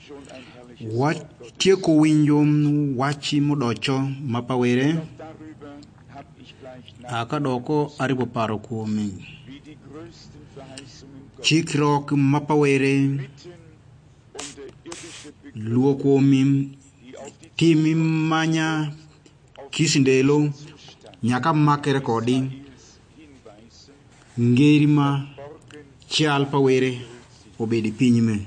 Watieko winjo wachi modocho mapawere akadoko aribo paro kuome chikruok mapawere luo kuomi timi manya kisindelo nyaka makere kodi ngerima chal pawere obedi pinyme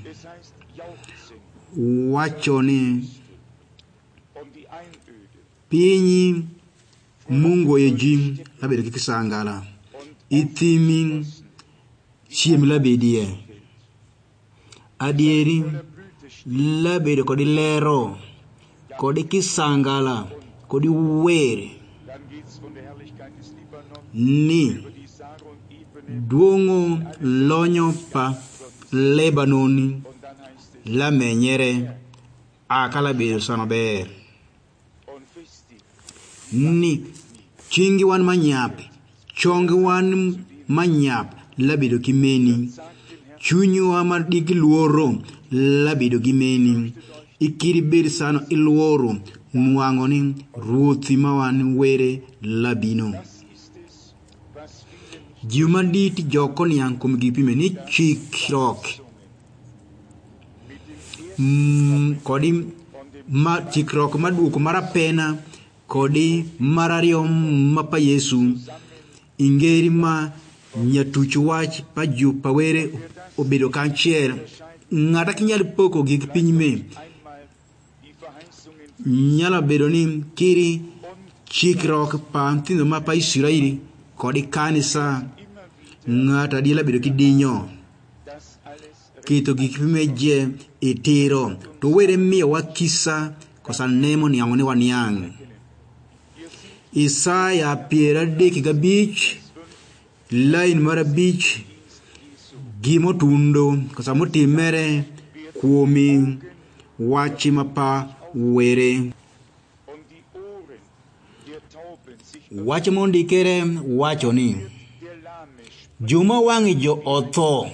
wachoni pinyi mungo yeji labedo kikisangala itimi chiem labedie adieri labedo kodi lero kodi kisangala kodi wer ni duongo lonyo pa Lebanoni la menyere akala bedo sanober ni chingi wan manyap chongi wan manyap labedo kimeni chunyu ama digi luoro labedo gimeni ikiri bed sano iluoro nuangoni ruothi mawan were labino juma dit jokoni yankum gipime ni chikrok kodi ma chikrok maduoko marapena kodi marario mapa Yesu ingeri ma nyatuchu wach pa jupa were obedo kanchier ngata kinyal poko gik pinyme nyala bedo ni kiri chikrok pa ntino mapa Israeli kodi kanisa ngata dila bedo kidinyo kito gikipime je itiro to were miyo wakisa kosa nemo ni angone waniang Isaya piera deki gabich lain mara bich gimo tundo kosa motimere kuomi wachi mapa were wachi mondikere wacho ni juma wangi jo otho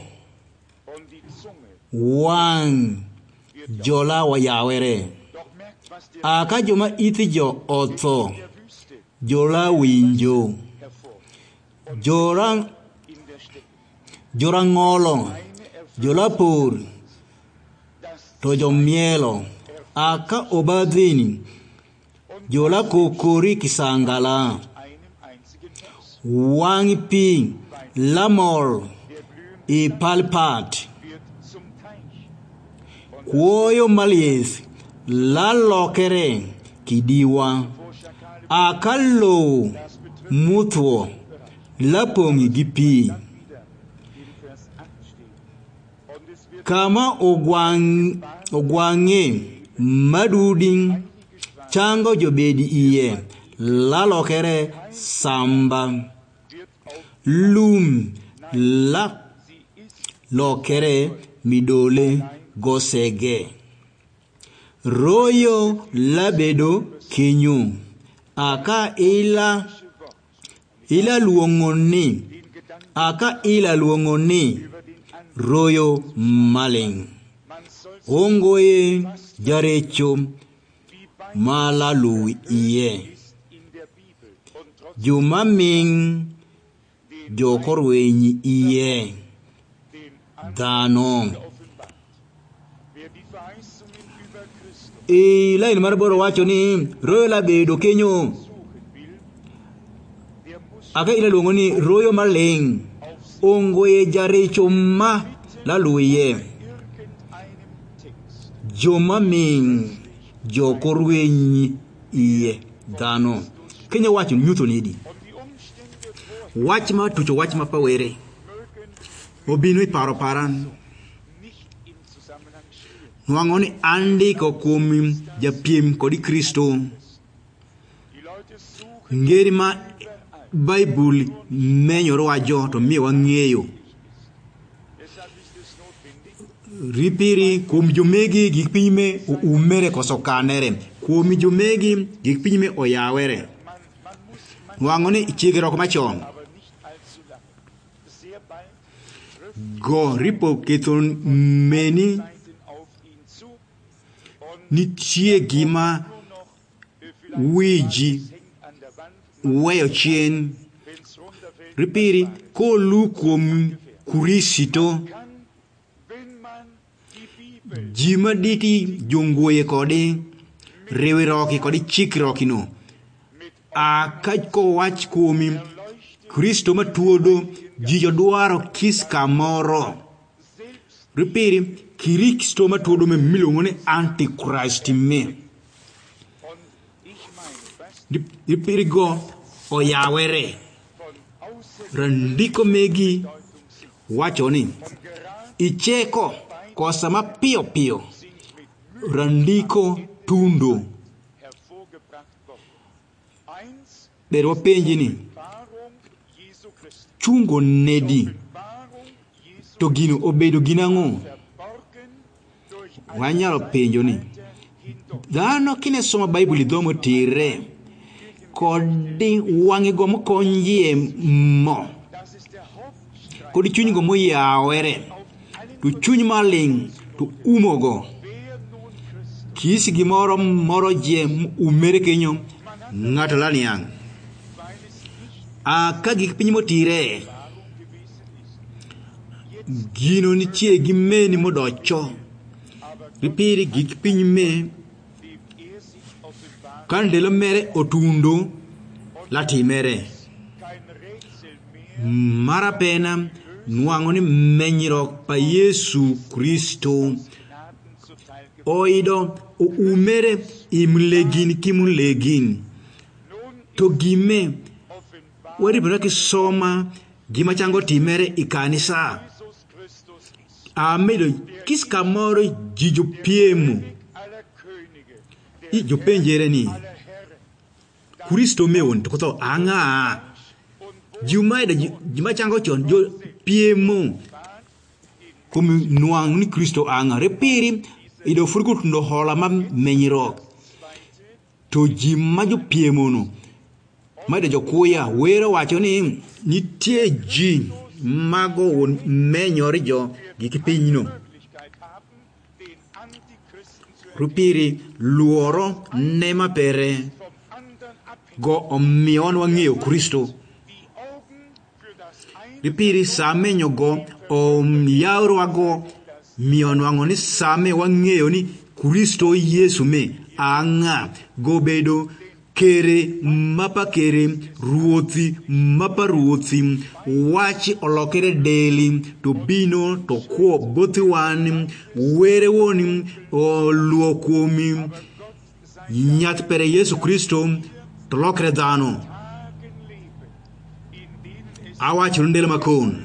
wang jola wa yawere aka juma ithi jo otho jola winjo jora ngolo jola pur to jo mielo aka obadhini jola kokori kisangala wangi pi lamor i palpat kuoyo malies la lokere kidiwa akalo mutwo la pongi gipi kama ogwange maduding chango jobedi iye la lokere samba lum la lokere midole gosege royo labedo kinyu aka ila luongoni royo maling ongoye jarecho malalu iye jumaming jokorwenyi iye dano lain marboro wacho ni royo labedo kenyo aka ila luongoni royo maling ongoye jarecho ma laluye jomaming jokorwenyi iye dano kenya wacho nyuto nidi wach ma tucho wach ma pawere obino iparo paran nwangoni andiko kuom japiem kodi Kristo ngeri ma Bible menyoro wajo to miyo wang'eyo ripiri kuom jomegi gik pinyme umere koso kanere kuom jomegi gik pinyme oyawere nwangoni chigrok machon go ripo keton meni nitie gima wiji weyo chien. Ripiri kolu kuom Kristo jima diti jongoye kodi rewiroki kodi chikroki no ko wach kuomi Kristo matuodo jijo dwaro kis kamoro. Ripiri Kristo matuodo me milongo ni Antichrist me. Ripiri go oyawere randiko megi wacho ni icheko kosa mapio pio randiko tundo. Berwa penji ni chungo nedi to gino obedo ginang'o. Wanyalo penjo ni dhano kine soma Bible dhomo tire kodi wang'e go mokonyie mo kodi chuny go moyawere to chuny maling to umogo kisi gimoro moro je umere kenyo ng'ato laniang' ka gik piny motire gino nitie gi meni modocho. Ripiri gik piny me kandelo mere otundo latimere marapena nuang'o ni menyruok pa Yesu Kristo oido umere imlegin kimulegin to gime waribra kisoma gima chango timere ikanisa amedo kis kamoro jijo piemo ijo penjere ni Kristo meon to koto anga jumaida jima chango chon jo piemo kum nuang ni Kristo anga repiri ido furgut ndo hola ma menyro to jima jo piemo no maida jo kuya wero wacho ni nitie ji mago won menyori jo gikipinyno. Rupiri luoro nema pere go omion wang'eyo Kristo. Ripiri same nyogo yauro go mion wango ni same wang'eyo ni Kristo Yesu me anga go bedo kere mapa kere ruothi mapa ruothi wachi olokere deli to bino to kuo bothi wani were woni oluo kuomi nyat pere Yesu Kristo to lokere dhano awachi rundele makon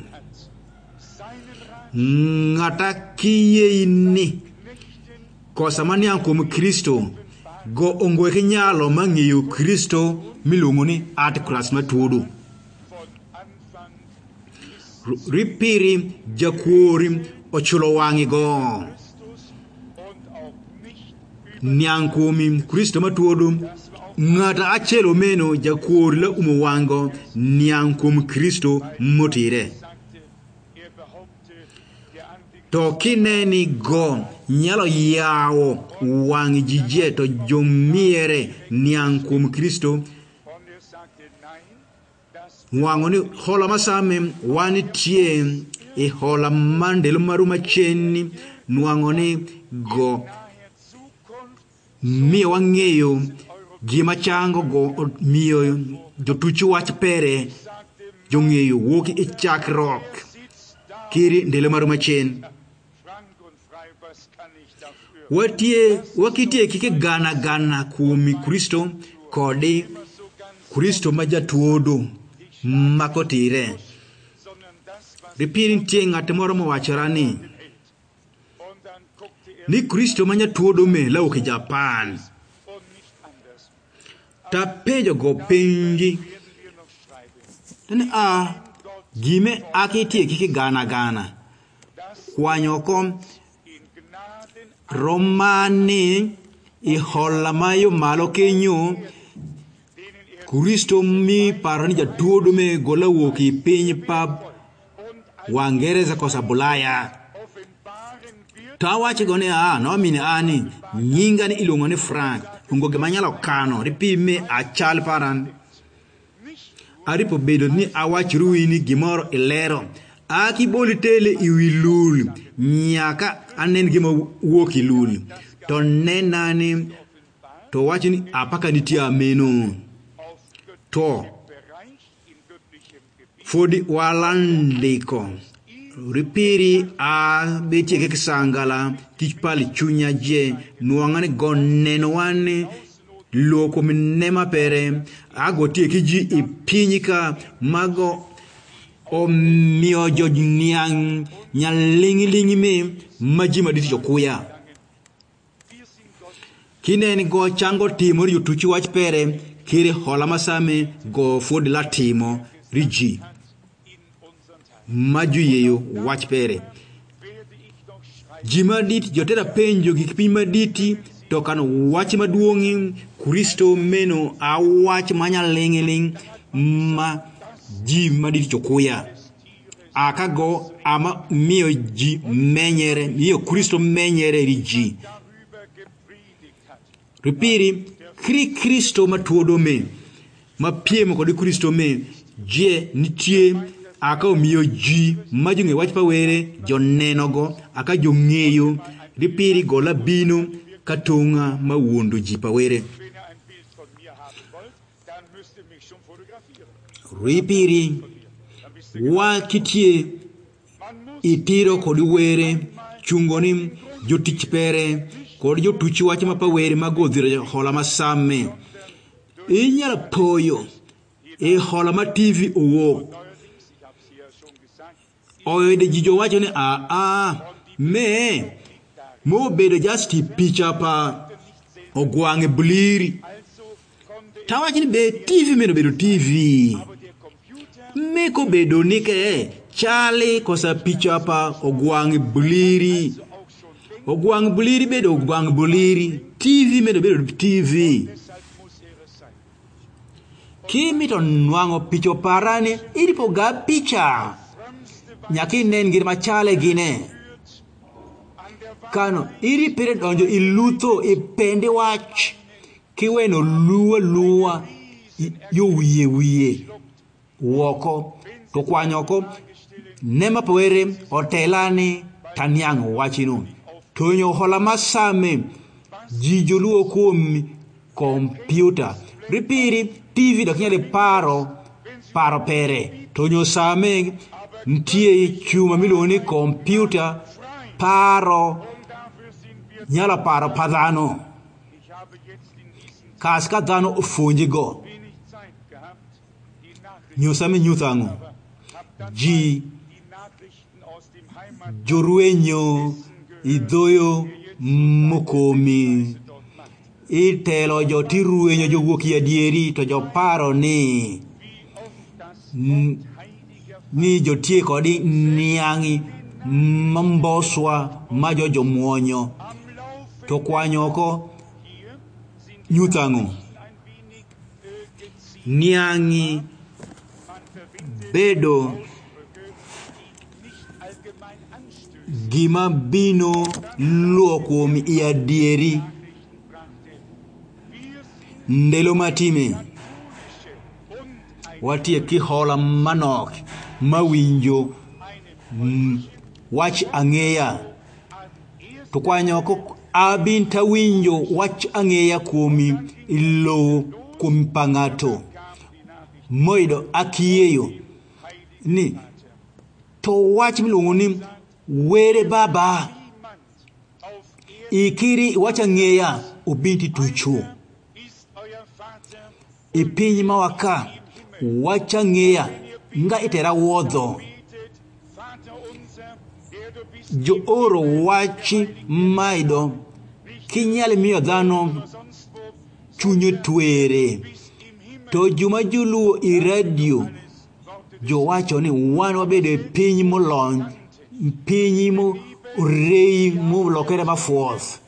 ngata kiye ini kosa mania kuom Kristo go ongwe kenyalo mang'eyo Kristo miluongo ni Antichrist matuodo. Ripiri jakuori ochulo wang'i go niang' kuomi Kristo matuodo ng'ata achelo meno jakuori la umo wango niang' kuom Kristo motire to kineni go nyalo yawo wang' jije to jomiere niang' kuom Kristo wang'o ni hola masame wanitie e hola mandelo maru macheni nwang'o ni go miyo wang'eyo gima chango go miyo jotuchu wach pere jong'eyo wuok e chakruok kiri ndelo maru macheni wakitie kike gana kuomi Kristo kodi Kristo majatuodo makotire. Ripiri nitie ng'at moro mowachora ni Kristo manyatuodo me lauk e Japan ta penjo go penji ni gime akitie kike gana kwanyo kom romani i hola mayo malo kenyo Kristo mi parani jatuodo me gola wuoki piny pab Wangereza kosa Bulaya Tawache gone no mine ani nyinga ni ilongo ni Frank ungo ge manyalo kano ripi me achal paran aripo bedo ni awachi ruini gimoro ilero aki boli tele iwilul nyaka anen gima woki lul to nenani to wachi ni apaka nitia ameno to fodi walandiko ripiri a beti ke sangala tikpali chunya je nuangane goneno wane loko minema pere agoti kiji ipinyika mago o miojo nyang nyalingi me majima diti jokuya kineni go chango timo yutuchi wach pere kiri hola masame go fodi latimo riji maju yeyo wach pere jima dit jotera penjo gik piny maditi to kano wach maduongi Kristo meno a wach manyalingiling ma ji maditi chokuya akago ama mio ji menyere mio Kristo menyere riji ripiri Kristo matuodo me mapiemo kodi Kristo me je nitie aka omiyo ji majunge wach pawere jonenogo aka jong'eyo ripiri gola bino katonga mawuondo ji pawere ripiri wakitie itiro kodi were chungoni jotich pere kodi jotuchi wach mapawere magodhire hola masame inyala poyo hola ma TV owo oede jijo wacho ni me mo bedo just picha pa ogwange bliri tawachi ni be TV meno bedo TV me ko bedo nike chali kosa picha pa ogwange bliri bedo ogwange bliri TV meno bedo TV kimi to nwango picho parane iripo ga picha nyaki nen gir machale gine kano iri pere donjo ilutho ipende wach kiweno luwa yo wiye woko to kwanyoko nema powere hotelani tanyang wachino tonyo hola masame jijoluo kuom kompyuta ripiri TV dakinyale paro pere tonyo same ntie chuma miloni kompyuta paro nyala paro padhano kaska dhano ufunjigo nyusame nyuthango ji joruenyo idhoyo mokomi itelo jotiruenyo jowuoki adieri to joparo ni jotie kodi niangi mamboswa majo jomuonyo to kwanyoko nyuthango niangi bedo gima bino luokuom iadieri ndelo matime watie kihola manok mawinjo wach ang'eya to kwanyoko abin tawinjo wach ang'eya kuomi ilo kuom pangato moido akieyo ni to wach miluongo ni were baba ikiri wach ang'eya obinti tucho ipiny mawaka wach ang'eya nga itera wodho jo oro wachi maido kinyal miyo dhano chunyo twere to juma juluo i radio jo wacho ni wan wabede piny molony piny mo rei mo lokere mafuoth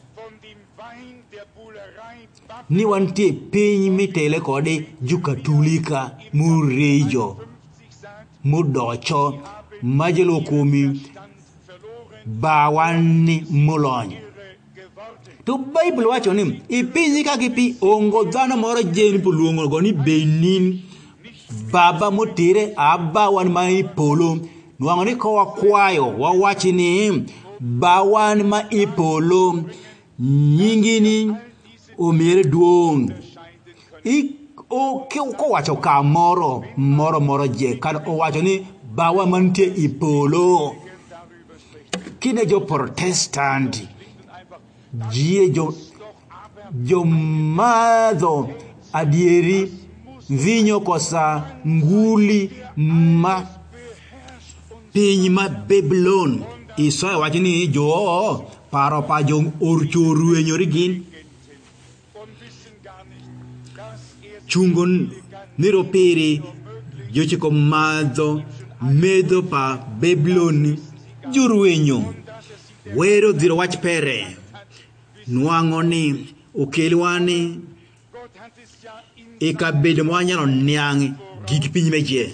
ni wantie piny mitele kode jukatulika murejo mudocho majelo kumi bawani molony. To Bible wacho ni ipinyi ka gipi ongo dhano moro jeni poluongo go ni Benin baba motire abawan ma ipolo nuango ni ko wakwayo wawachi ni bawan ma ipolo nyingini omere duong. Ko wacho ka moro je kan owacho ni bawa mantie ipolo. Kine jo Protestant jie jo madho adieri vinyo kosa nguli ma piny ma Babylon Isoya wacho ni jo paro pa jo orchoruenyori gin chungon niropiri jochiko madho medho pa Babylon joruenyo wero dhiro wach pere nuango ni okelwani ikabedo mwanyalo niang gik piny meje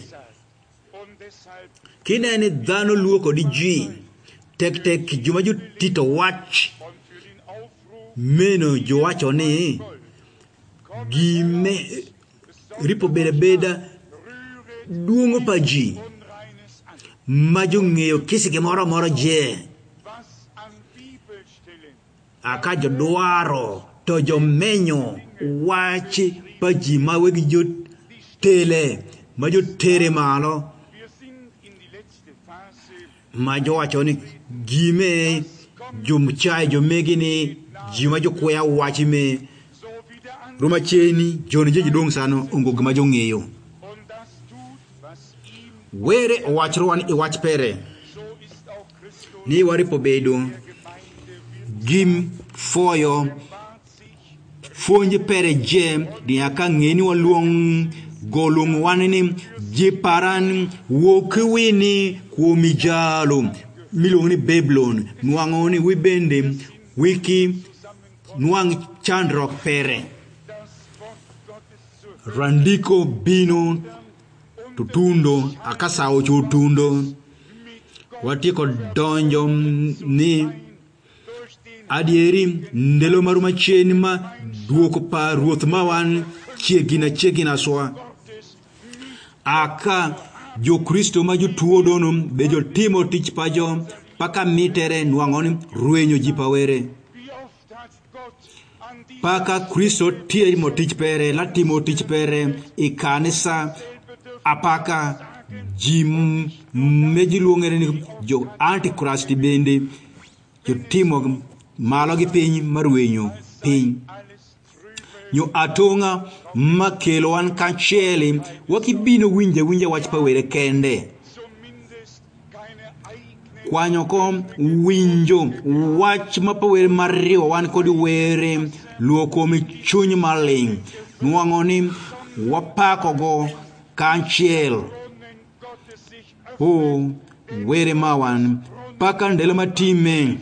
kineni dhano luoko di ji tek juma jo tito wach meno jo wacho ni gime ripo beda duongo pa ji ma jo ng'eyo kisige moro je aka jo dwaro to jo menyo wach pa ji ma wegi jo tele ma jo tere malo ma jo wacho ni gime jo mchai jo megini ji ma jo kwaya wach me ruma cheni joni je dong sano ongo gima jo ng'eyo were owachruan iwach pere ni waripo bedo gim foyo fonje pere je di aka ng'eni waluong golung wanini jiparan wokwini kuomi jalo milong ni Babylon nuango ni wibende wiki nuang chandrok pere randiko bino tutundo akasao chutundo watieko donjo ni adieri ndelo maruma cheni ma duoko pa ruoth mawan chiegina swa aka jo Kristo ma jo tuo dono be jo timo tich pajo paka mitere nuango ni ruenyo ji pawere paka Kristo timo tich pere la timo tich pere ikanisa apaka jim meji luongere ni jo antichrist bende jo timo malo gi piny marwenyo piny nyo atonga makelo wan kancheli wakibino winja wach pawere kende kwanyo ko winjo wach mapawere mariwo wan kodi were luoko mi chuny maling nuango ni wapako go kanchel were mawan paka ndelo matime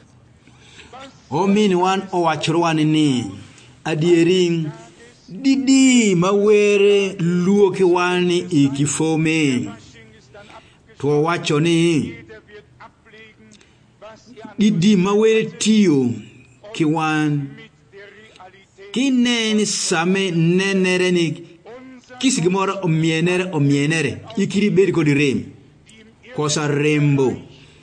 omini wan owachruan ni adieri didi mawere luoki wani ikifome to wacho ni didi mawere tiyo kiwan kineni same nenere ni kisigimoro omienere ikiri bedi kodi rem kosa rembo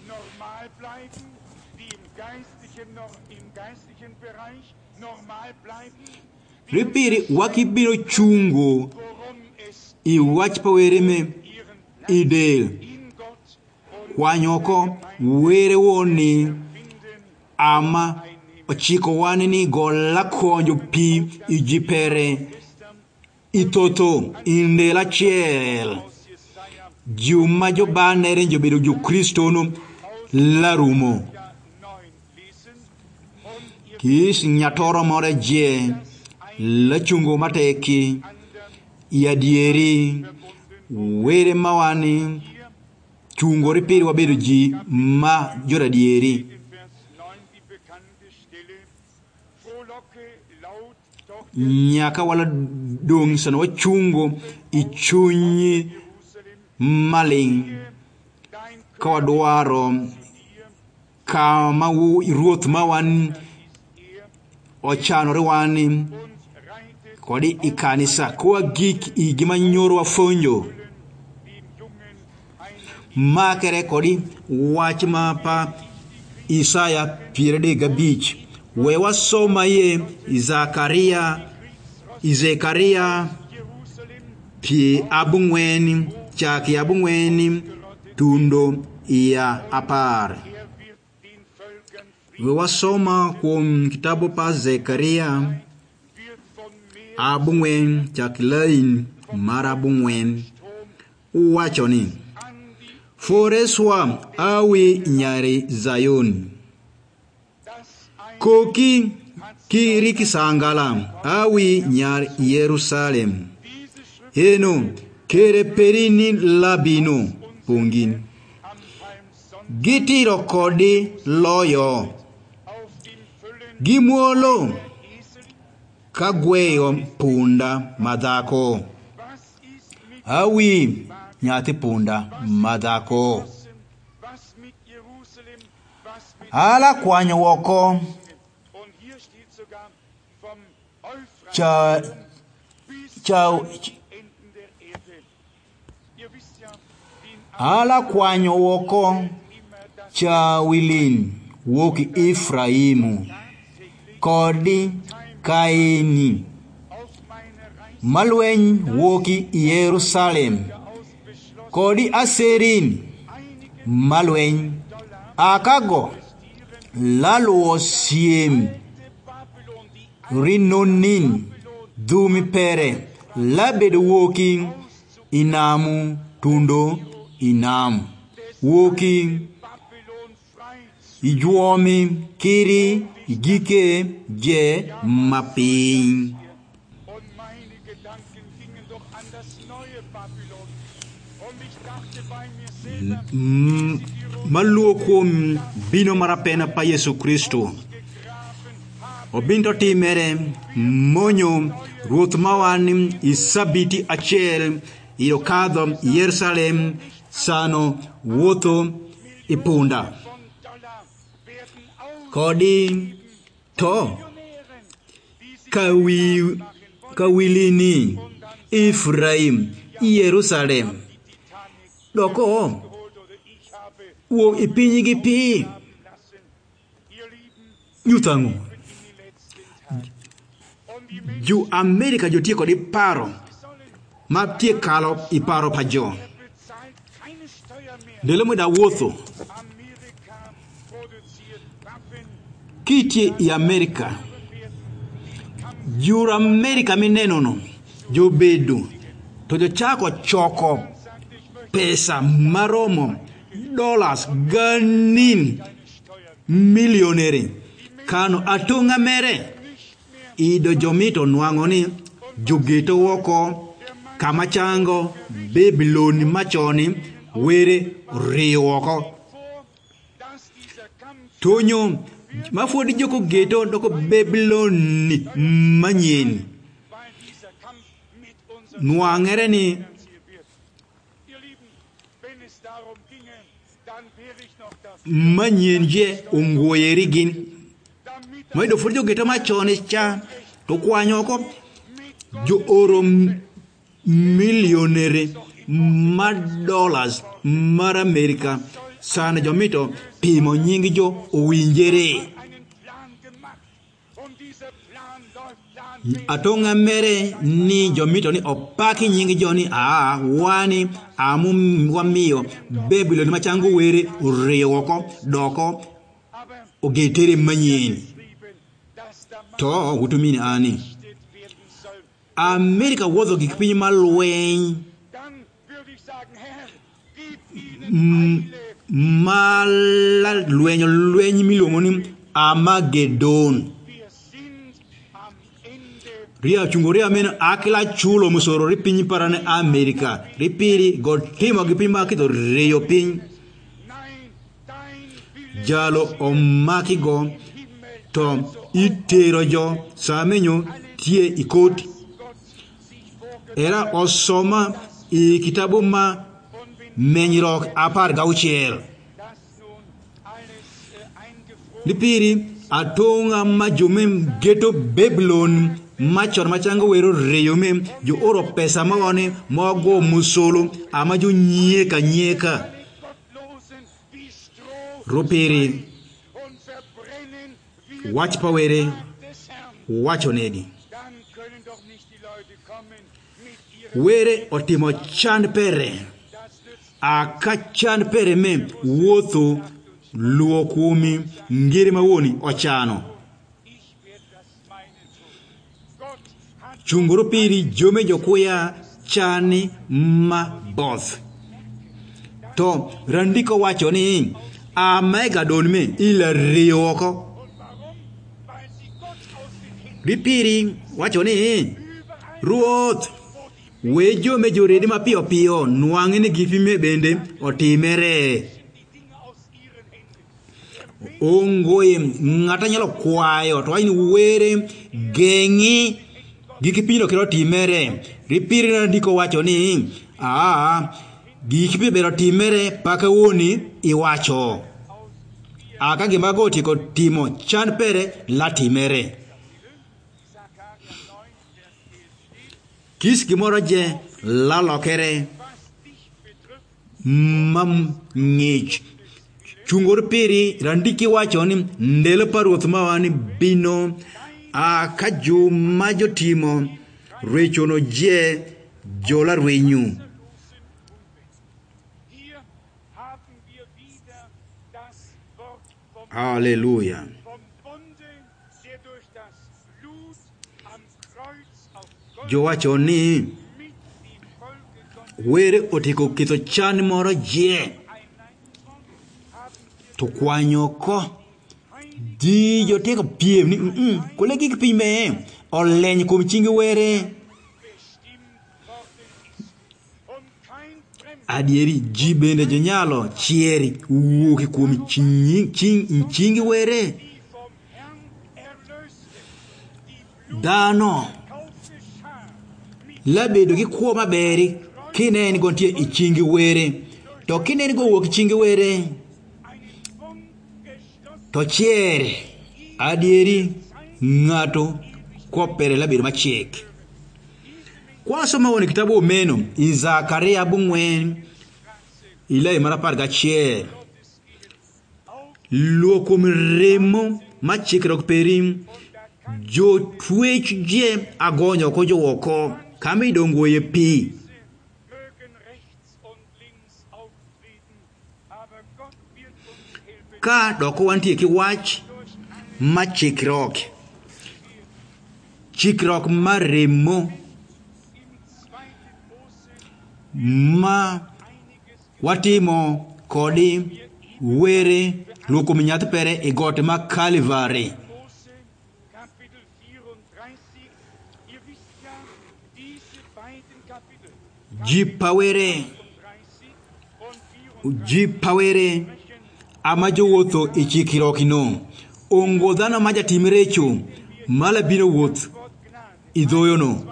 ripiri wakibiro chungo iwach pawere me idel kwanyoko were woni ama ochiko wani ni gola konjo pi ijipere itoto indela chiel juma jo banere jo bedo jo Kristo no larumo kis nyatoro more je la chungo mateki yadieri were mawani chungo ripiri wabedo ji ma joradieri nyaka wala dong sana wachungo ichunyi maling kawadwaro kama ruoth ma wan ochanore wan kodi ikanisa kwa gik igima nyoro wafonjo makere kodi wach mapa Isaya 35 we wasoma ye Zekaria pi abungweni chaki abungweni tundo ya apar. We wasoma kum kitabu pa Zekaria abungwen chaki lain marabungwen uwachoni Foreswa awi nyari Zion koki kiriki sangala awi nyar Yerusalem heno kere perini labino pungin gitiro kodi loyo gimuolo kagweyo punda madhako awi nyati punda madhako ala kwanyo woko ala kwanyo woko cha wilin woki Efraimu kodi Kaini malweny woki Yerusalem kodi Aserin malweny akago laluo siem rinonin dhumi pere labed woki inamu tundo inam woki ijuomi kiri igike je maping maluokum bino marapena pa Yesu Kristo obinto timere monyo ruoth mawan isabiti achiel irokadho Yerusalem sano wuotho ipunda kodi to kawilini Efraim Yerusalem doko wo ipinyi gi pi yutango ju Amerika jo tie kodi paro ma tie kalo iparo pa jo dele mo da wuotho kiti i Amerika jura Amerika minenono jo bedo to jo chako choko pesa maromo dollars ganin millionere kano atunga mere ido jomito nwangoni jugeto woko kama chango Babylon machoni were riwoko tonyo mafodi joko geto doko Babylon manyen nwangere ni manyen je ungoyeri gin moido fodi jo geto machoni cha to kwanyoko jo oro millionere ma dollars mar Amerika sana jomito pimo nyingi jo owinjere atonga mere ni jomito ni opaki nyingi joni wani wamiyo Babylon machango were riwoko doko ogetere manyen to gutumini ani Amerika wuotho gik piny malweny lweny miluongo ni Armageddon ria chungo ria men akila chulo musoro ri piny parane Amerika ripiri god timo gi piny makidho reyo piny jalo omaki go to itero jo samenyo tie ikoti era osoma i kitabu ma menyrok 16 Dipiri atonga majumem geto Babylon machor machango wero reyomem jo oro pesa mawane mago musolo amajo nyeka ropiri wach pawere wacho negi were otimo chan pere aka chan pere me wuotho luo kumi ngiri mawoni ochano chunguru piri jome jokuya chani ma both to randiko wacho ni amega donme ila rioko ripiri wacho ni ruoth we jome joredi mapiyo piyo nwang'e ni gipime bende otimere ongoye ng'ata nyalo kwayo to aini were geng'i gikipino kero timere ripiri randiko wacho ni gikipino bero timere paka woni iwacho aka gimago tiko timo chan pere la timere kis gimoro je lalokere mam ng'ich chungor piri randiki wacho ni ndelo paruoth mawani bino aka juma jotimo rechono je jola rwenyu Hallelujah. Jowacho ni were otiko kitho chan moro je to kwanyo ko di jotiko piem ni kole gik pime oleny kuom chingi were adieri ji bende jonyalo chieri wuoki kuom chingi were dano labedo gi kuo maberi kineni gontie ichingi were to kineni go wuok chingi were to chieri adieri ng'ato kopere labedo machiek kwasoma woni kitabu omeno Zakaria bung'wen ilai marapar gachiel luokum remo machikrok perim jo twech je agonyo ko jowoko kama idongoye pi ka doko wantie ki wach machikrok maremo ma watimo kodi were luokum nyath pere e got ma Calvary jipawere amajo wuotho e chikirokino ongo dhano majatim recho malabino wuoth idhoyono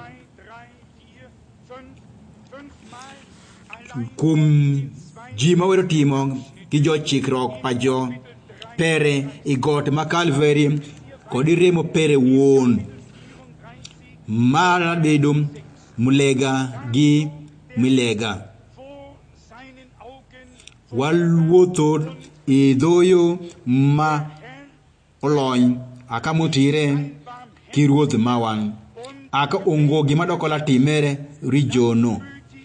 kum ji mawero timo gi jo chikrok pajo pere e got ma Calvary kodi remo pere wuon mara bedo mulega gi milega walwuotho idhoyo ma olony aka motire kiruoth mawan aka ongo gima doko la timere rijono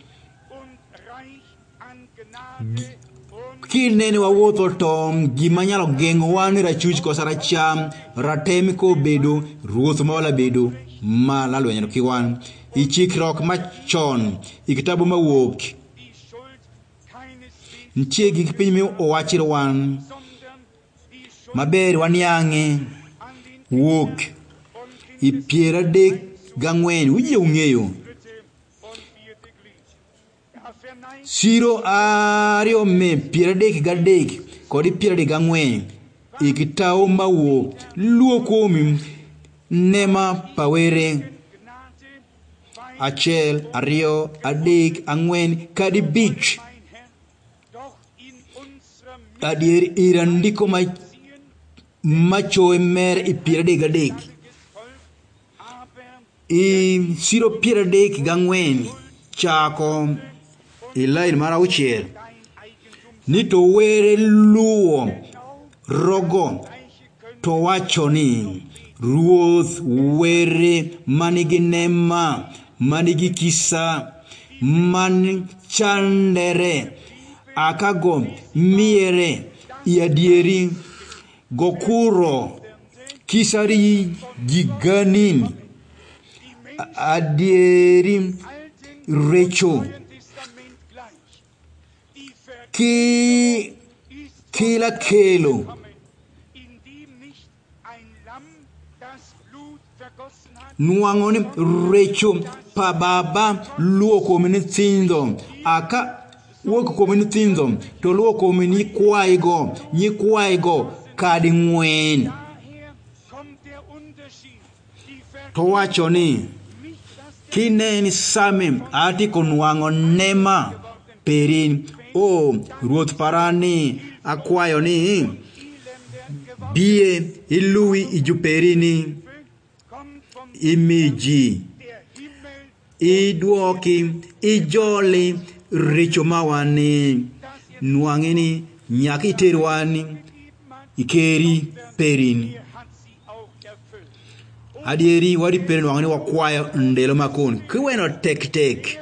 kinene wawuotho to gima nyalo geng'o wan rachuch kosa racham ratem ko bedo ruoth mawala bedo ma lalwenyano kiwan ichikrok machon ikitabu mawuok ntie gik piny mi owachir wan maber wan yang'e wuok ipiera dek gang'wen uje ung'eyo siro ario me piera dek gadek kodi piera dek gang'wen ikitau mawuok luokomi nema pawere achiel ario adek ang'wen kadi bich adier irandiko macho mer ipire gadek siro pire dek gangwen chako line mar 6 ni to were luo rogo to wacho ni Ruoth were manigi nema manigi kisa man chandere akago miere yadieri gokuro kisari giganin adieri recho kila kelo nuangoni recho pa baba luoko mini thindo aka wuok kuom nyithindo to luoko kuom nyikwaigo kadi 4 to wacho ni kineni same ati konwang'o nema perin Ruoth parani akwayo ni bie iluwi ijuperini imiji idwoki ijoli richo mawani nwang'ini nyaka iterwani ikeri perini adieri wadi perin nwang'ini wakwayo ndelo makon kiweno tek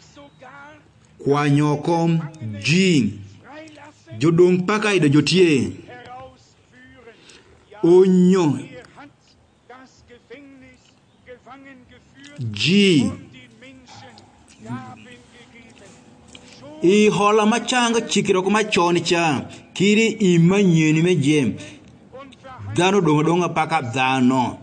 kwanyoko ji jodong paka ido jotie onyo ji hola machanga chikiroko machon cha kiri imanyeni meje dhano donga paka dhano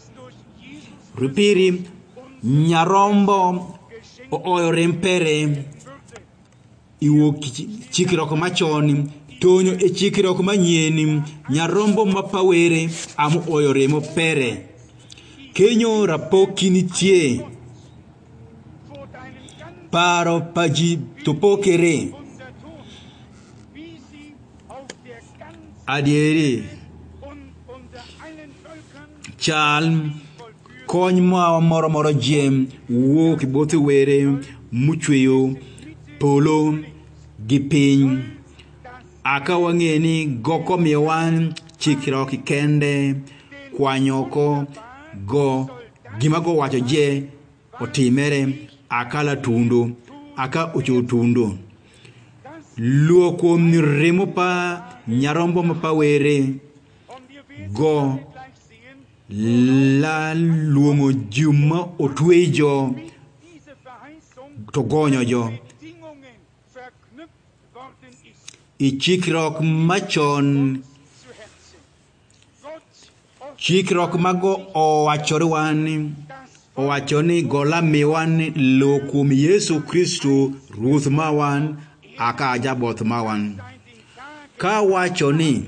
ripiri nyarombo oyore mpere iwo chikiroko machoni tonyo e chikiroko manyeni nyarombo mapawere amu oyore mopere kenyo rapoki nitie paro paji topokere adieri chal kony moro jem wuok bothi were muchweyo polo gi piny aka wang'eni goko miwan chikroki kende kwanyoko go gimago wacho je otimere akala tundo aka ocho tundo luoko remo pa nyarombo mapawere go la luongo juma otwejo to gonyo jo ichikrok machon chikrok mago owachoni gola miwan lokum Yesu Kristo Ruoth mawan aka ajaboth mawan ka wachoni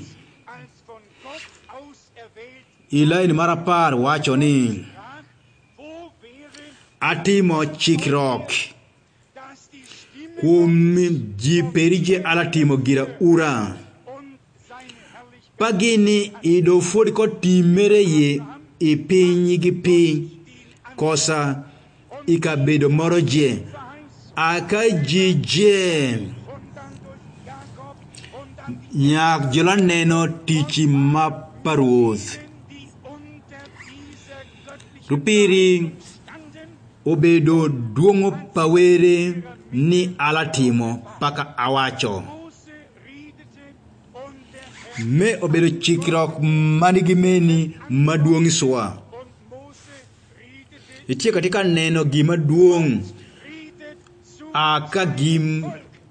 ilaini marapar wachoni atimo chikrok kuom ji perije alatimo gira ura pagini ido fodi ko timere ye ipinyi gi piny kosa ikabedo moro je aka jije nyak jela neno tichi maparuoth rupiri obedo duongo pawere ni alatimo paka awacho me obedo chikrok manigi meni maduong' swa itie katika neno gima duong' aka gim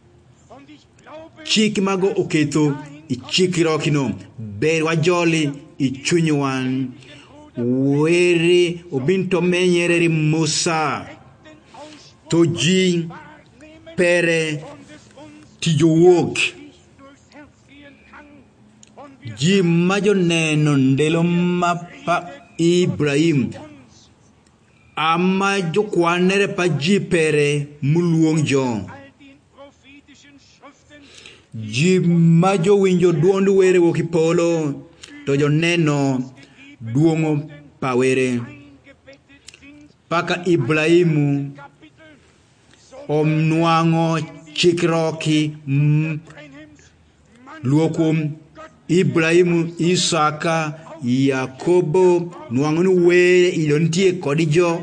chik mago oketho ichikrokino ber wajoli ichunywan were obinto menyereri Musa to ji pere tijo wok ji majo neno ndelo mapa Ibrahim ama jo kwanere pa ji pere muluong jo ji majo winjo duond were woki polo to joneno duongo pawere. Paka Ibrahimu omnuango chikroki luokum Ibrahimu, Isaka, Yakobo nuangonu were ilontie kodijo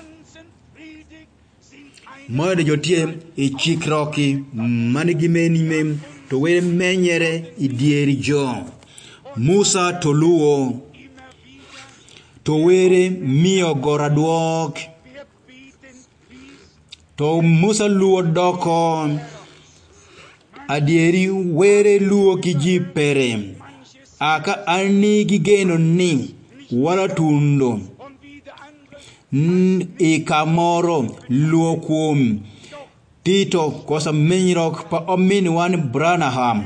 moyo jotie ichikroki manigi menime to were menyere idieri jo. Musa toluo to were miyo goraduok to Musa luo doko adieri were luo kiji pere aka anigi geno ni wala tundo ikamoro luo kuom Tito kosa menyrok pa omin wan Branham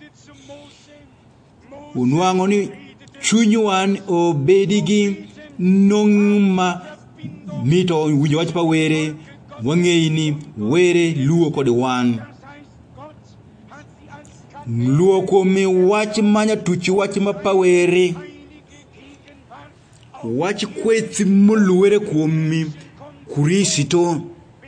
unwango ni chunywan obedigi nongma mito winjo wach pa were wang'eini were luo kod wan luo kuomi wach manya tuchi wach mapawere wach kwethi moluwere kuomi Kristo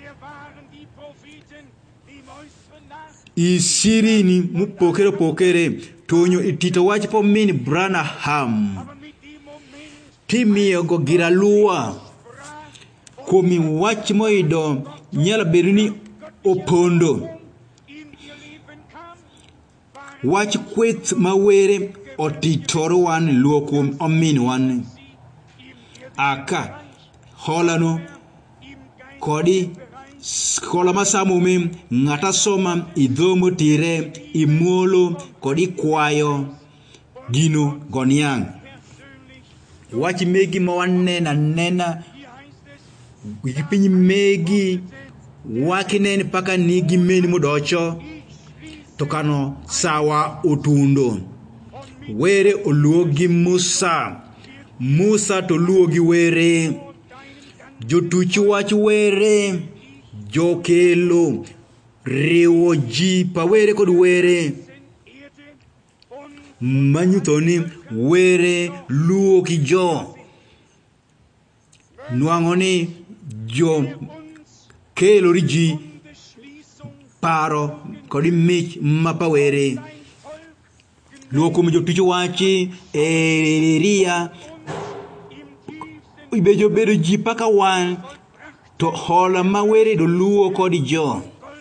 isirini mupokere tonyo itito wach po min Branham timiyo go giralua kuomi wach moido nyala berini opondo wach kweth mawere otitoro wan luo kuom omin wan aka holano kodi skola masamume ngata soma idhomo tire imuolo kodi kwayo gino goniang wach megi mawanena wikipinyi megi wakinen paka nigi meni mudocho tokano sawa utundo were oluogi Musa to luogi were jotuchi wach were jokelo riwo ji pawere kod were manyuthoni were luogi jo nuangoni jo kelo riji paro kodi mich mapawere luokum jotuchi wachi Elia ibejo bedo ji paka wan to hola mawere do luo kodi jo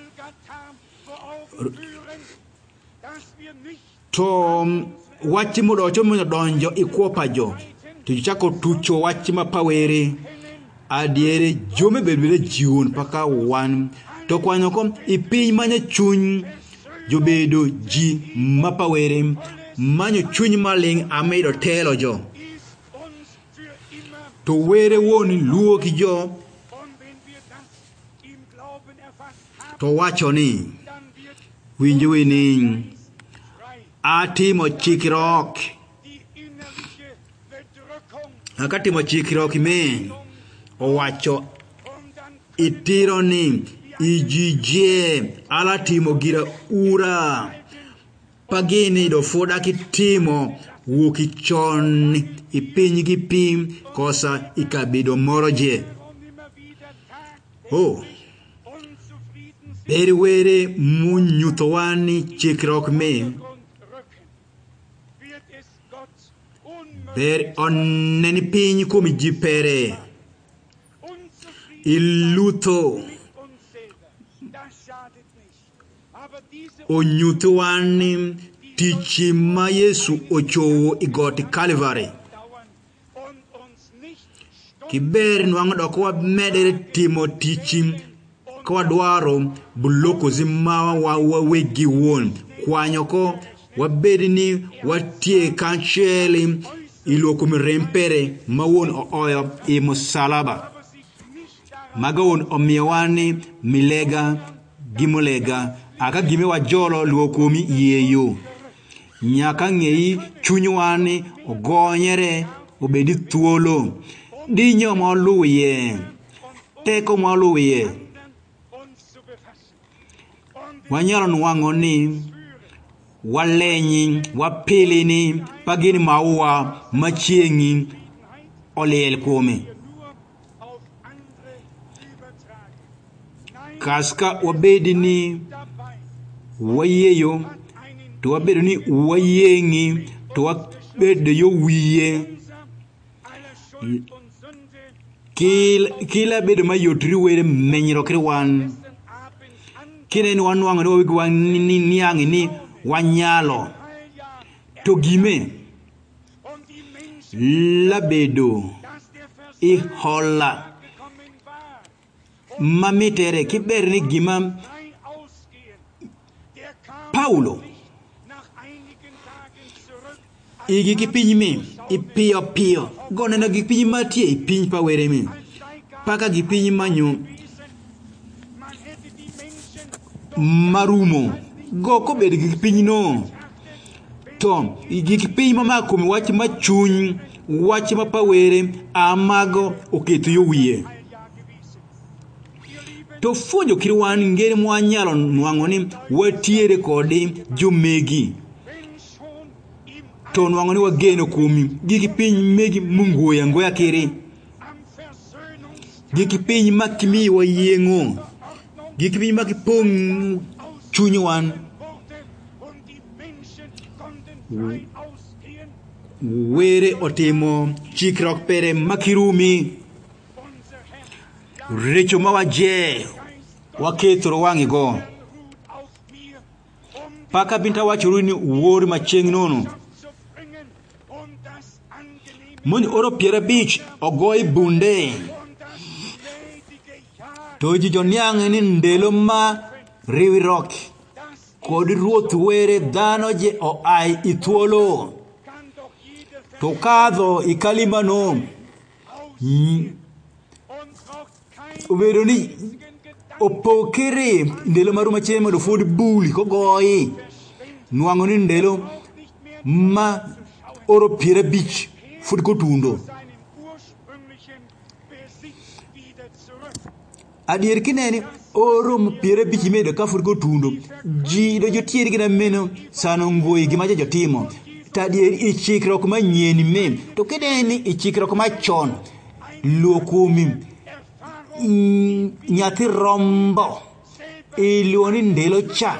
to wach mudocho donjo ikuopa jo to chako tucho wach mapawere adiere jome bedbede jiwon paka wan to kwanyo kom ipiny manya chuny jobedo ji mapawere manyo chuny maling amido telo jo to were woni luo ki jo to wacho ni winjwe ni atimo chikirok akatimo chikirok men owacho itiro ni ijije ala timo gira ura pagini do foda kitimo wuki chon ipiny gi pim kosa ikabedo moroje beri were munyutho wani chikrok me beri oneni piny kumi jipere ilutho onyutho wani tichi ma Yesu ochowo igoti Calvary kiber nwang' dok wamedere timo tichi kwa dwaro buloko zimawa wawegi won kwanyo ko wabedni watie kancheli iloko mirempere mawon oyo imusalaba magawon omiwani milega gimolega aka gime wajolo luokomi yeyo nyaka ng'ei chunywani ogonyere obedi thuolo dinyo moluye teko moluye wanyalo nwang'o ni walenyi wapilini pagini maua machiengi olel kuome kaska wabedini wayeyo to wabedini wayengi to wabedo yo wiye kila bedo mayotri were menyirokre wan kinen wan wango no wigi wan niangi ni wanyalo to gime la bedo I hola mamitere kiberni gima Paulo igi kipiny mi ipio pio gone na gipiny matie ipiny pawere mi paka gipiny manyo marumo go ko bed gipiny no to igi kipiny mamako wach machuny wach mapawere amago oketo yo wiye to fujo kirwan ngere mwanyalo nwango ni watiere kodi jomegi to nwango ni wageno kumi gigi piny megi mungoya ngoya kiri gigi piny makimi wayengo gigi piny makipong chunywan were otimo chikrok pere makirumi recho mawaje wakethro wangigo paka binta wachuru ni wori macheng nono moni oro piera beach ogoi bunde toji jonyang ni ndelo ma riwi rock kodi ruoth were dhano je o ai ithuolo to kadho ikalimano overo ni opokere ndelo maru machemo do fodi buli kogoi nwango ni ndelo ma oro piera beach fodi kotundo adier kineni oro piera beach medo ka fodi kotundo ji do jotieri gina meno sano ngoi gima jotimo tadier ichikrok manyien me to kineni ichikrok machon lokumi nyati rombo ilioni ndelo cha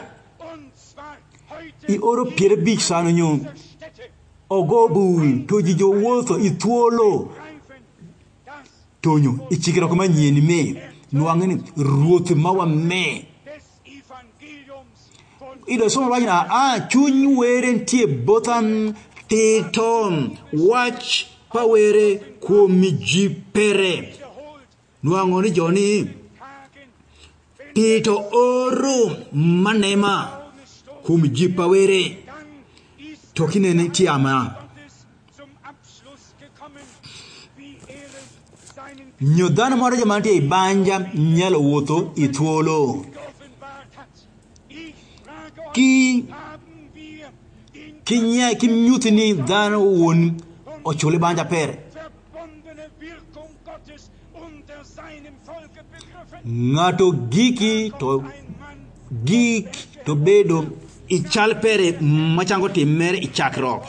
I oro piera beach sano nyo ogobul to jijo wotho ithuolo tonyo ichikira kuma nyeni me nwangeni ruoth mawa me ido somo wanyina chuny were ntie botan titon watch pawere kuomi jipere nwangoni joni tito oro manema kuomi jipawere tokinene tiama nyodhano moro jamantie ibanja nyalo wuotho ithuolo kimnyuthi ni dhano wuon ochuli banja pere ng'ato gik to bedo ichal pere machango timere ichakruok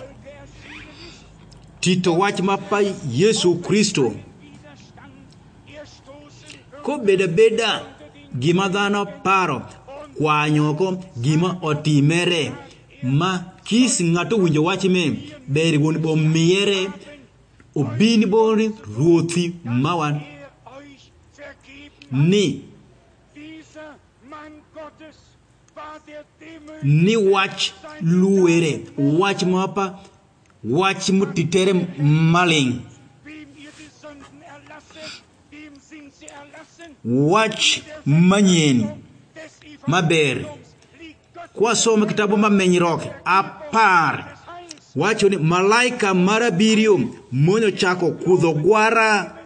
tito wach mapa Yesu Kristo ko beda gima dhano paro kwanyoko gima otimere ma kis ng'ato winjo wach me ber won bomiere obini bori ruothi mawan ni wach luere wach mapa wach mutitere maling wach manyien maber kwa somo kitabu mamenyrock apar wacho ni malaika marabirio monyo chako kudho gwara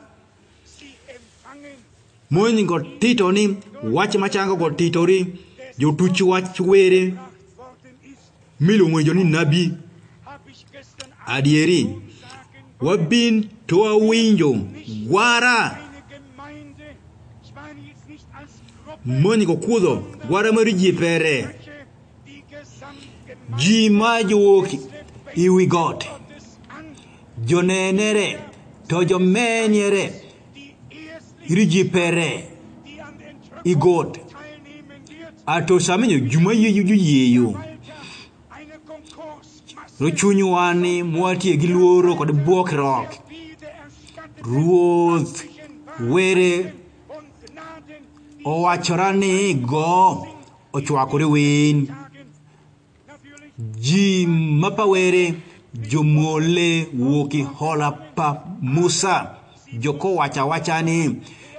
monyo go tito ni wach machango go titori jotuchi wach were miluongo joni nabi adieri wabin to awinjo gwara monyo go kudho gwara mar jipere ji ma jowuok iwi got, jonenere to jomeniere irijipere igot ato samenyo juma yeyo rochunyu wani mwatie gi luoro kod buok rock ruoth were owachorani go ochwakore wen ji mapawere jomole wuoki hola pa Musa joko wachani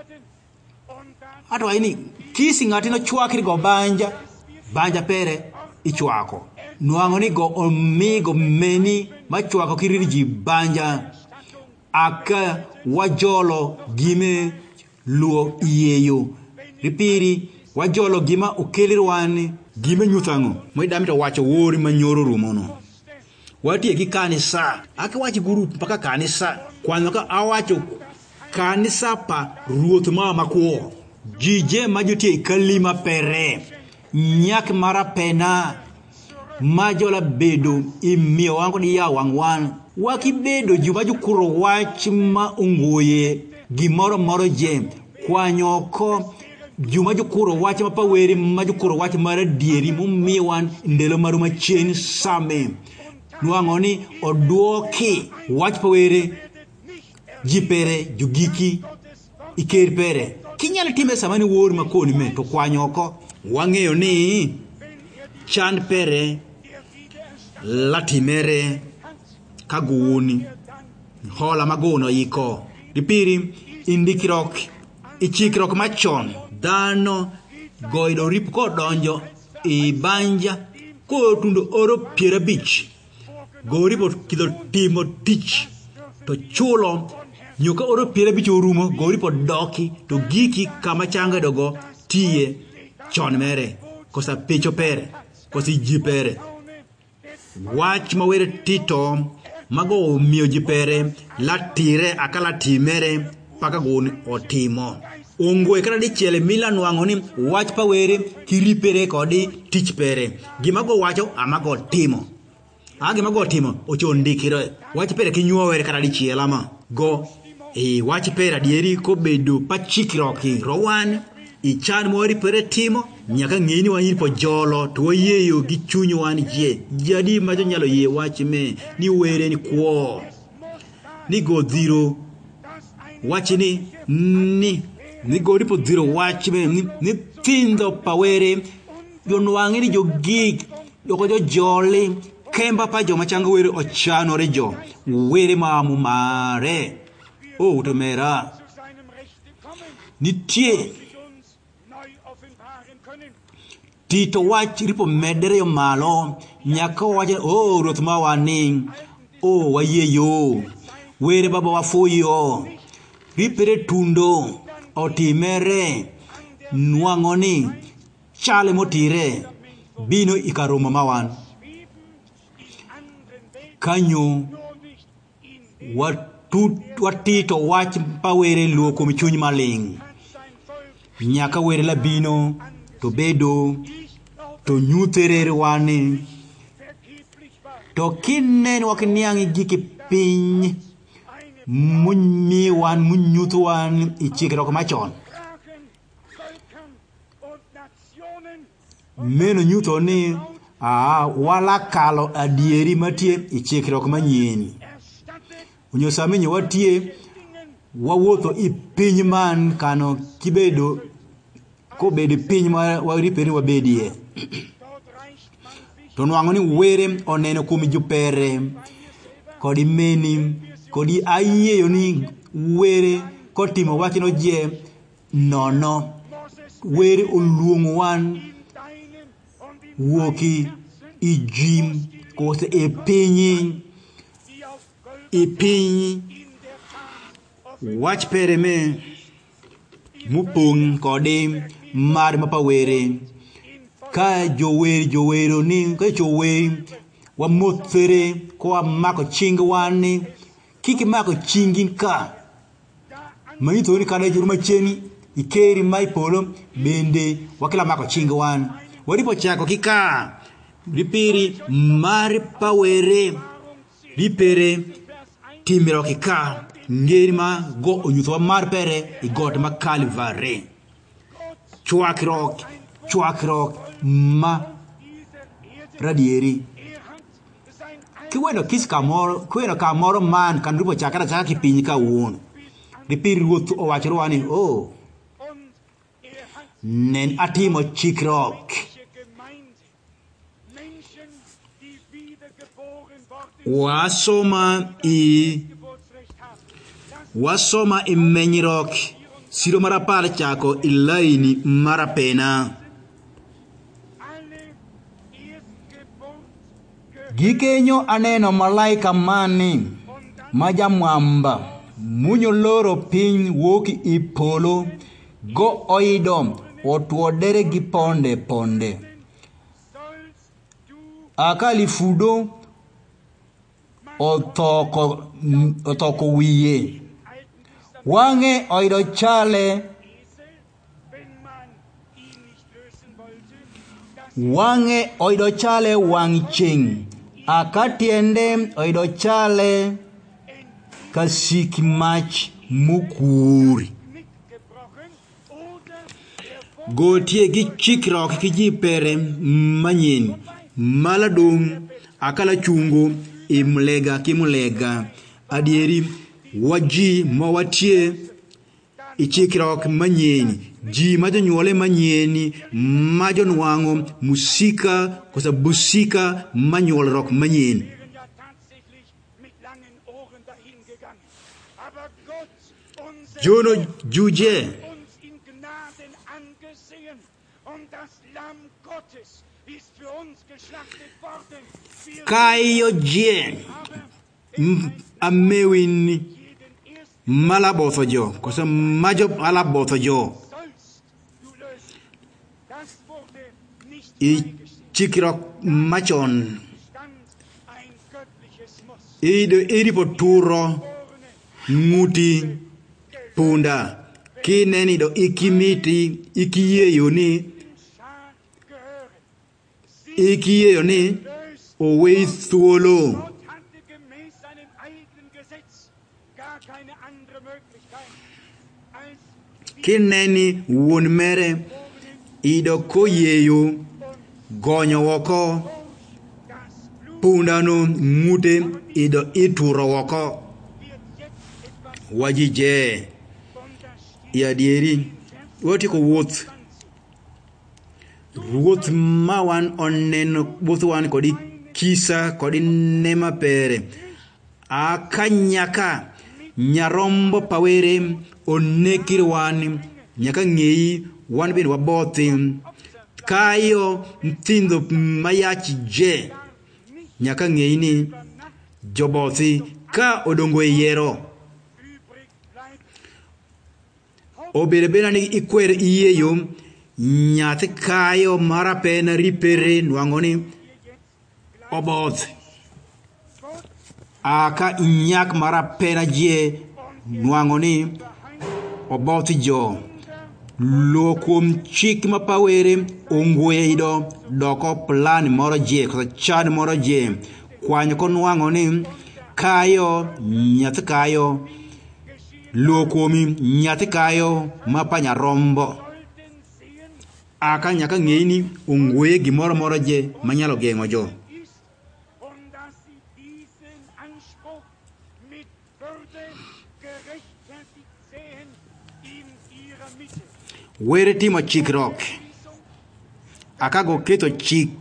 ato aini kisi ngati no chwakri go banja pere ichwako nuango ni go omigo meni machwako kiriji banja aka wajolo gime luo iyeyo ripiri wajolo gima okelirwani gime nyutango mwidamito wacho wori manyoro rumono watie gi kanisa aka wachi guru mpaka kanisa kwano ka awacho kanisa pa ruoth ma makuo jije majutie kalima pere nyak mara pena majola bedo imio wango ni ya wangwan waki bedo jubaju kuro wach ma ungoye gimoro moro je kwanyoko jumaju kuro wach ma pawere maju kuro wach mara dieri mumiwan ndelo maru machien same nuangoni oduoki wach pawere jipere jugiki iker pere kinyal time samani wor makoni me to kwanyoko wang'eyo ni chan pere latimere kaguni hola magono iko dipiri indikirok ichikrok machon dano goido rip ko donjo I banja ko tundo oro piera bich goripo kido timo tich to chulo nyuka oro piera bich orumo goripo doki to giki kama changa dogo tie chon mere kosa pecho pere kosi jipere wach mawere tito mago mio jipere latire akala timere paka gun otimo ongwe kana dichiele milan wangoni wach pawere kiripere kodi tich pere gimago wacho amago timo gimago timo ochondikire wach pere kinyuowere kana dichiela ma go wach pere adieri ko bedo pachikroki rowan ichan mori pere timo nyaka ngeni wanyiri po jolo to yeyo gi chunyu wan je jadi ma nyalo ye wach me ni were ni kwo ni go dhiro wach ni go ripo dhiro wach me ni tindo pawere jonwangi ni jogik yoko jo joli kemba pa jo machanga were ochanore jo were mamu mare to mera nitie tito wach ripo medere yo malo nyaka waje ruoth ma wani wayeyo were baba wafuyo ripere tundo otimere nwangoni chale motire bino ikaroma mawan kanyo watito wach pawere luoko michuny maling nyaka were la bino to bedo to nyutere wani to kinen wakniangi giki piny munmiwan munyutuan ichikro machon meno nyuto ni wala kalo adieri matie ichikro manyien unyosamenye watie wawuotho ipiny man kano kibedo ko bede piny ma waripere wabedie to nwang'o ni were oneno kuom jopere kodi meni kodi ayeyo ni were kotimo wachno je nono were oluongo wan wuoki ijim kose epiny wach pere me mupong kodi mar mapawere ka jowero ni ka jowe wamothre ko mako ching wani kiki mako chingin ka manito ni kada juru macheni ikeri mai polo bende wakila mako ching wan walipo chako kika ripiri mar pawere ripere timiroki ka ngeri ma go onyuthwa mar pere igot ma Calvary chwakruok ma radieri kiweno kamoro man kan rupo chakara kipiny kawuono ripiri ruoth owachorwa ni nen atimo chikruok wasoma imenyruok siro marapar chako ilaini marapena gikenyo aneno malaika mani majamwamba munyo loro piny wuok ipolo go oido otuodere gi ponde akali fudo otoko wiye wange oido chale wang ching akatiende oido chale kasiki mach mukuri gotie gi chikruok ki jipere manyin maladong akala chungo imlega kimulega adieri waji mawatie ichikruok manyin ji majonyuole manyeni majonwango musika kosa busika manyuolrok manyen Jono juje kayo je amewin malabotho jo kosa majo alabotho jo i chikirok machon iri poturo muti punda kineni do ikimiti ikiyeyo ni owe thuolo kineni wuon mere ido koyeyo gonyo woko pundano mute ido ituro woko wajije yadieri wotiko wuoth mawan oneno wuoth wan kodi kisa kodi nema pere akanyaka nyarombo pawere onekir wan nyaka ng'eyi wan bende wabothi kayo nthindo mayachi je nyaka ng'eyi ni jobothi ka odongo yiero obedebena ni ikwer iyeyo nyathi kayo marapena ripere nwango ni oboth aka nyak marapena je nwango ni oboth jo luo kuom chik mapawere ongwedo doko plan moro je kosa chan moro je kwanyo konwango ni kayo nyathi kayo luo kuomi nyathi kayo mapanya rombo aka nyaka ng'eni ongweye gimoro moro je manyalo geng'o jo were timo chikruok akago ketho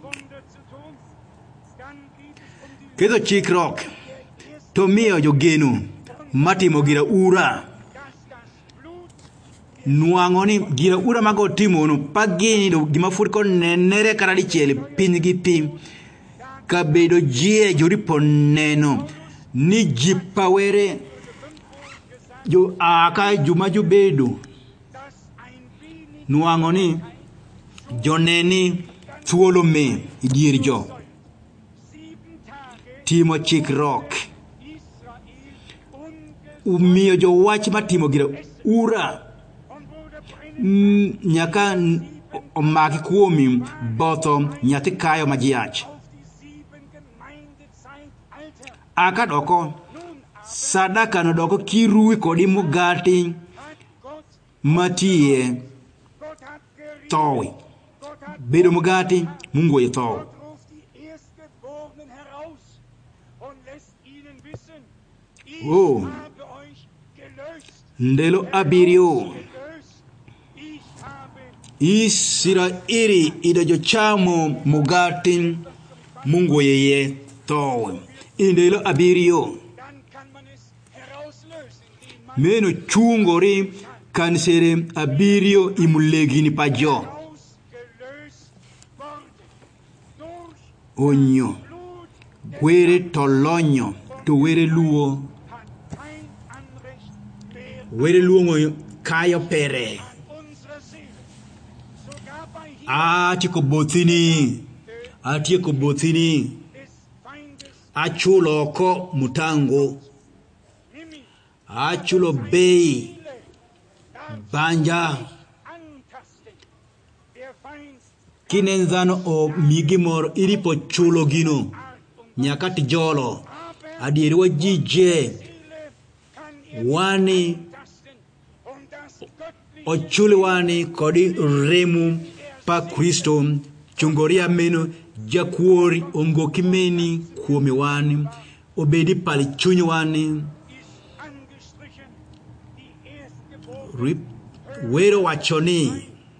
chikruok to miyo jogeno matimo gira ura nuango ni gira ura mago timo no pagini do gima furko nenere karadi chele piny gi pi kabedo jie joripo neno ni jipawere jo aka juma jobedo nuango ni joneni thuolo me idier jo timo chikruok umiyo jo wach matimo gira ura nyaka omaki kuomi botho nyathi kayo majiach aka doko sadaka no doko kirui kodi mugati matie towi bedo mugati Mungu ye towi. Oh, ndelo abirio Israeli idajochamo mugati Mungu ye towi. Indelo abirio meno chungori kansere abirio imulegini pajo onyo were tolonyo to were luo ngoyo kayo pere atieko bothini achulo ko mutango achulo bei banja kinenzano o migimor iripo chulo gino nyakati jolo adieri wajije wani ochuli wani kodi remu pa Kristo chungoria meno jakuori ongo kimeni kuomi wani obedi pali chunyi wani wero wachoni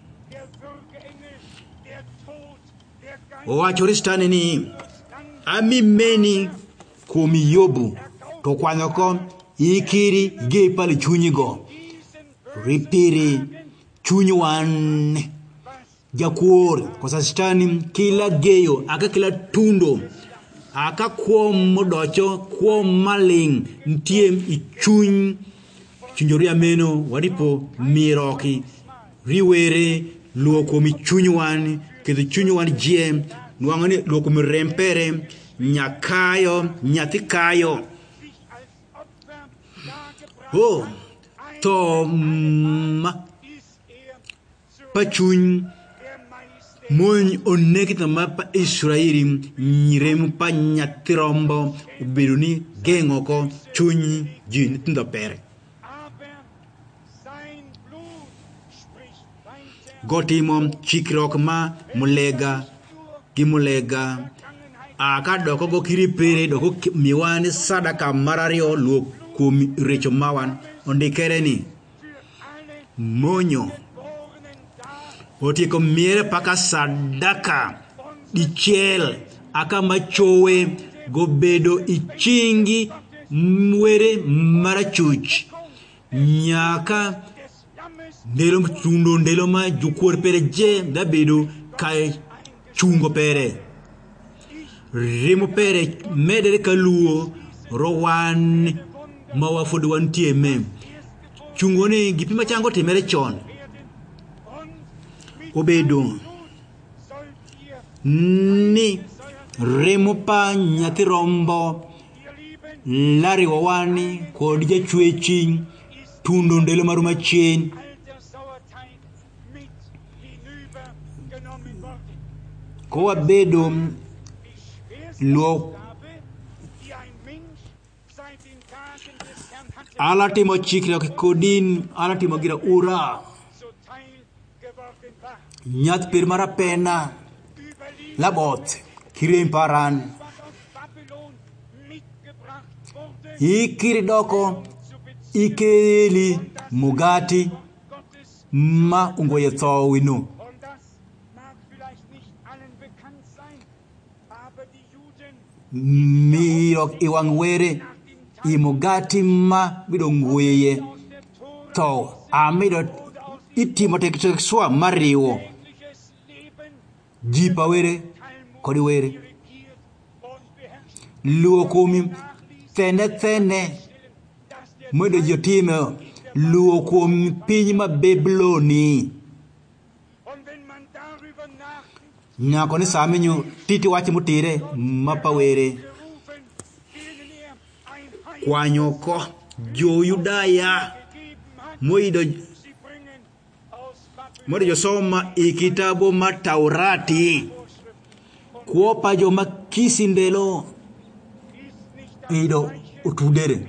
wachoristane ni ami meni kuomi Yobu to kwanyoko ikiri ge pali chunyi go ripiri chunyi wan jakuori kwa sastani kila geyo aka kila tundo aka kuom modocho kuom maling ntiem ichuny chunjoria meno wadipo miroki riwere luoko mi chunywan kedo chunywan jiem nuangani luoko mi rempere nyakayo nyatikayo to pachuny mon onekita mapa Israeli nyirem pa nyatirombo ubiruni gengoko chuny jin tindo pere gotimo chikrok ma mulega gimulega aka doko go kiripere doko miwani sadaka marario luok kum recho mawan ondikere ni monyo otieko miere paka sadaka dichiel aka machowe gobedo ichingi mwere marachuch nyaka ndelo ma jukuor pere je dabedo kai chungo pere remo pere medere kaluo rowan mawafodo wantieme chungone gipima chango timere chon obedo ni remo pa nyatirombo lari wawani kodija chwechi tundo ndelo maruma chen kowa bedo lo alatimo chikre kodin alatimo gira ura nyat per marapena labot kirem paran ikiri doko ikeli mugati ma ungoye thowinu miro iwangwere imugati ma bido ngweye to amido itimo tek swa mariwo jipa were kodi were luokumi thene mwedo jotime luokumi piny ma Bebloni nyako ni samenyo titi wachi mutire mapawere kwanyoko Joyudaya moido josoma ikitabo mataurati kuopa joma kisindelo ido utudere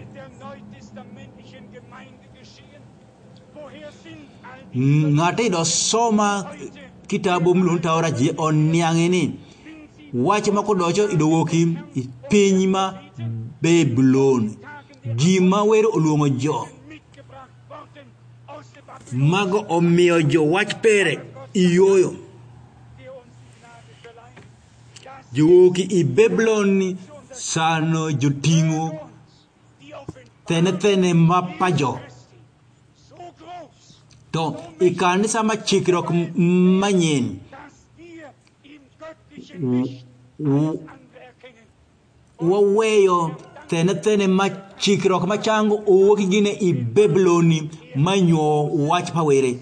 ngate ido soma kitabu mlun tawra je oniangeni wache makodocho ido woki piny ma Babylon gima wero oluongo jo mago omiyo jo wach pere iyoyo jowoki i Babylon sano jotingo tene mapajo to ikanisa machikruok manyen waweyo tene machikruok machango owuok gine i Babylon manyo wach pawere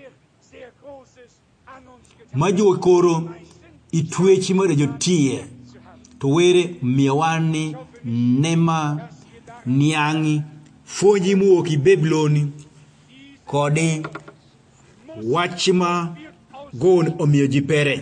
majo koro itwechi mare jotie to were miwani nema niangi fonji muoki i Babylon kodi wachma gon omiyo jipere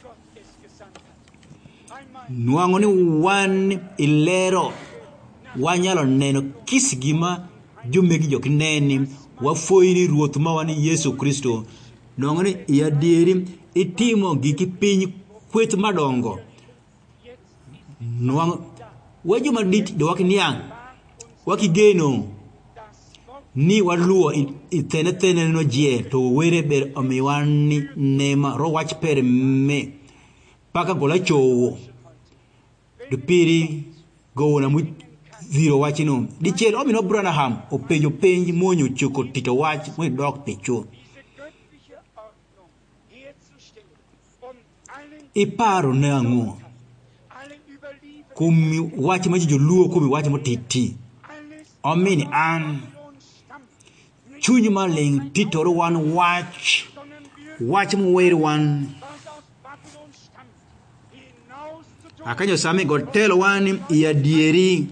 nuango ni wan ilero wanyalo neno kis gima jumegi jok neni wafoini ruoth mawani Yesu Kristo nuango ni yadieri itimo giki piny kweth madongo nuango wajuma dit do wakiniang wakigeno ni waluo itene no jie to were ber omiwani nema ro wach per me paka gola chowo dupiri go na mu zero wachino dichiel omino Branham openjo penj monyo choko tito wach mo dok pecho iparo ne ango kumi wach ma joluo kumi wach mo titi omini an chuny maling titoro wan wach mo wer wan akanyo sami gotelo wan yadieri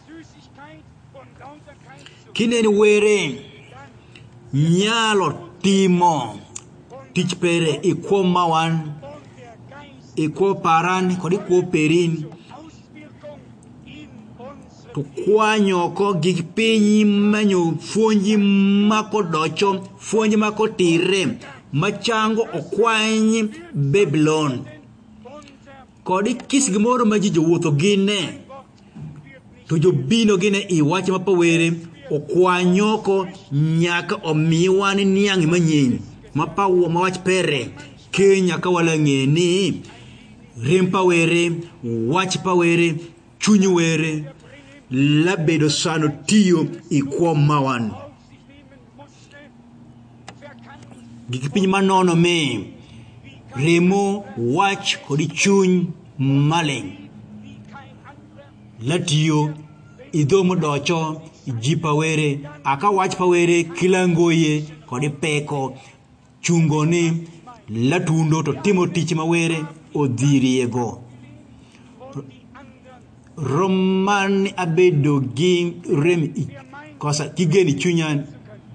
kineni were nyalo timo tich pere ikwo mawan ikwo paran kodi ikwo perin to kwanyo ko gik piny manyo fuonji makodocho fuonji makotire machango okwany Babylon kodi kis gimoro ma ji jowuotho gine to jobino gine i wach mapawere okwanyoko nyaka omiwan niang' manyien mapawo mawach pere Kenya ka wala ng'eni rem pawere wach pawere chuny were labedo sano tiyo ikwo mawan gik piny manono me remo wach kodi chuny maling latiyo idhomo docho jipawere aka wach pawere kilangoye kodi peko chungoni latundo to timo tich mawere odhiriego roman abedo gi rem kosa kigeni chunyan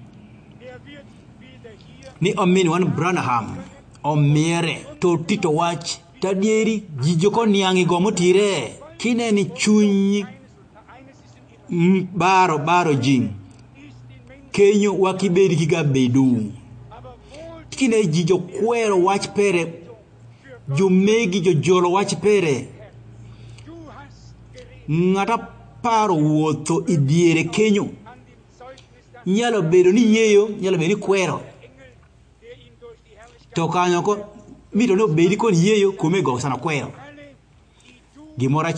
ni omin wan Branham omiere to tito wach tadieri jijoko niangi gomo tire kineni chuny baro jing kenyo wakibedi kigabedu kine jijo kwero wach pere jomegi jojolo wach pere ngata paro wuotho idiere kenyo nyalo bedo ni yeyo nyalo bedo ni kwero to kanyo ko mito no bedi kon yeyo kumego sana kwero gimora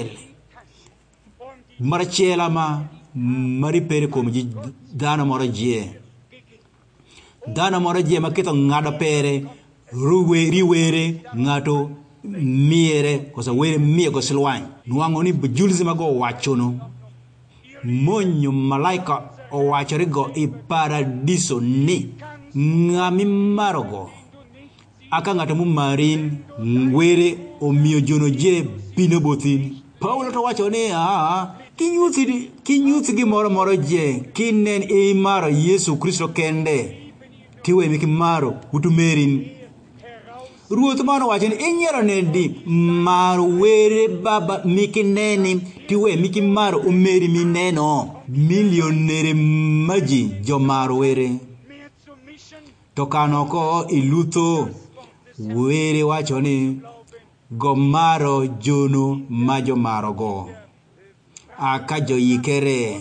chiel ama mari pere kom ji dana moro jie maketo ngado pere riwere ngato miere kosa were miego silwany nuango ni bujulzi mago wachono monyo malaika owachorigo i paradiso ni ngami marogo aka ngato mumarin were omiyo jono je bino bothin Paulo to wacho ni kinyuthi gimoro je kinen imaro Yesu Kristo kende tiwe miki maro utumerin Ruoth mano wacho ni inyiero ne di mar were baba miki neni tiwe miki mar umeri mineno milionere maji jomar were to kano ko ilutho were wacho ni gomaro jono majomaro go aka joyikere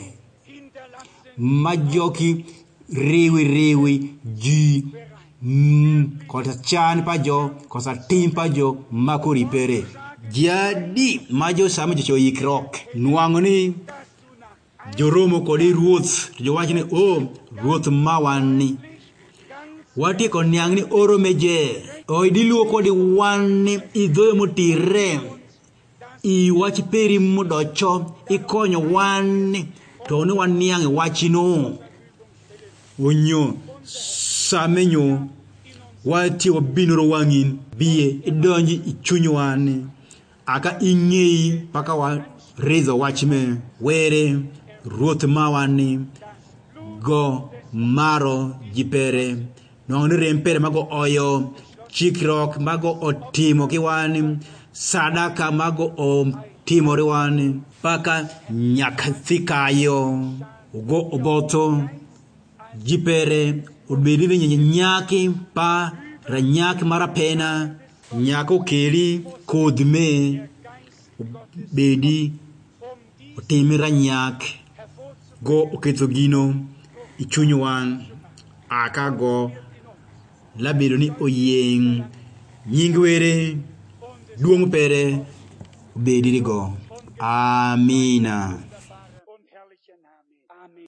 majoki riwi ji kota chan pajo kosa tim pajo makuri pere jadi majo sama jo yikrok nuangoni joromo kodi ruoth jo wachni ruoth mawani wati kon nyang ni oro meje oidiluo kodi wani idho motire I wach peri mudocho ikonyo wani to ni wan nyang wachino onyo samenyo wati wabinuro wangin biye idonji ichunywane aka ingei paka wa rezo wachme were ruoth mawani go maro jipere nongni rempere mago oyo chikrok mago otimo kiwani sadaka mago otimo riwani paka nyakathikayo ugo oboto jipere ubedini nyaki pa ranyaki marapena nyako keli kodme bedi otimi ranyak go oketho gino ichunywan aka go labedo ni oyeng nying were duong pere bedirigo amina.